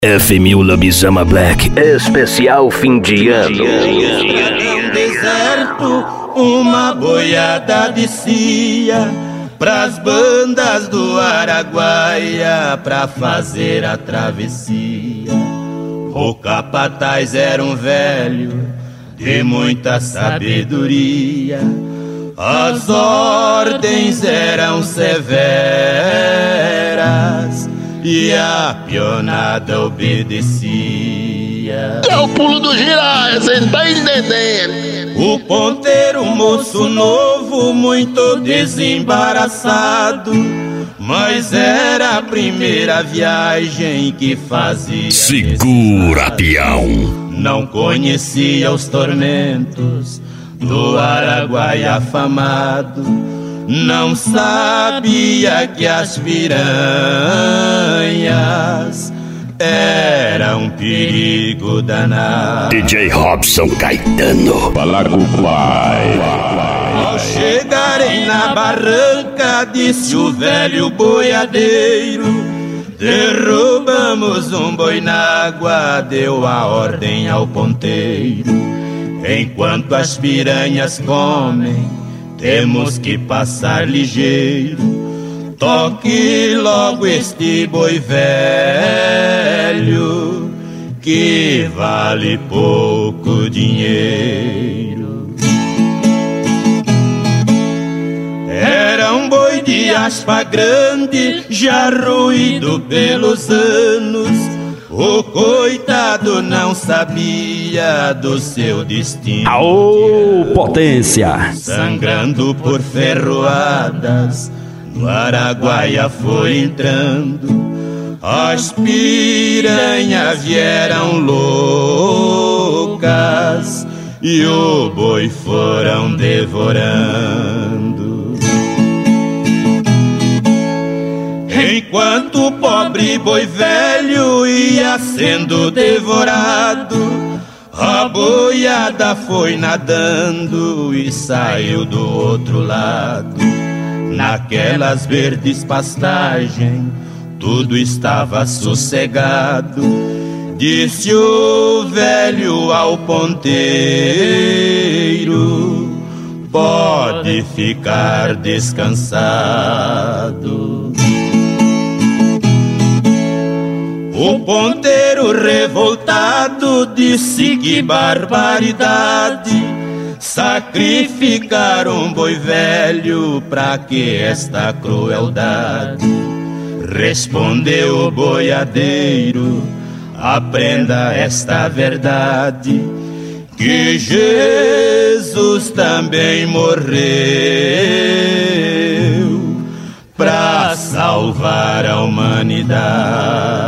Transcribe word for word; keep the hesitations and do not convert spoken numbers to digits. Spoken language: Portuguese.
F mil Lobisama Black, especial fim de ano. No deserto, uma boiada descia pras bandas do Araguaia pra fazer a travessia. O capataz era um velho de muita sabedoria, as ordens eram severas e a pionada obedecia. É o pulo do giraia, cê não tá entendendo. O ponteiro, moço novo, muito desembaraçado, mas era a primeira viagem que fazia. Segura, peão. Não conhecia os tormentos do Araguaia afamado, não sabia que as piranhas eram um perigo danado. D J Robson Caetano. Balaguai. Ao chegarem na barranca, disse o velho boiadeiro, derrubamos um boi na água, deu a ordem ao ponteiro. Enquanto as piranhas comem, temos que passar ligeiro. Toque logo este boi velho, que vale pouco dinheiro. Era um boi de aspa grande, já ruído pelos anos. O coitado não sabia do seu destino. Aô, potência! Sangrando por ferroadas, no Araguaia foi entrando. As piranhas vieram loucas e o boi foram devorando. Enquanto o pobre boi velho ia sendo devorado, a boiada foi nadando e saiu do outro lado. Naquelas verdes pastagens, tudo estava sossegado. Disse o velho ao ponteiro: pode ficar descansado. O ponteiro revoltado disse: que barbaridade, sacrificar um boi velho, pra que esta crueldade? Respondeu o boiadeiro: aprenda esta verdade, que Jesus também morreu pra salvar a humanidade.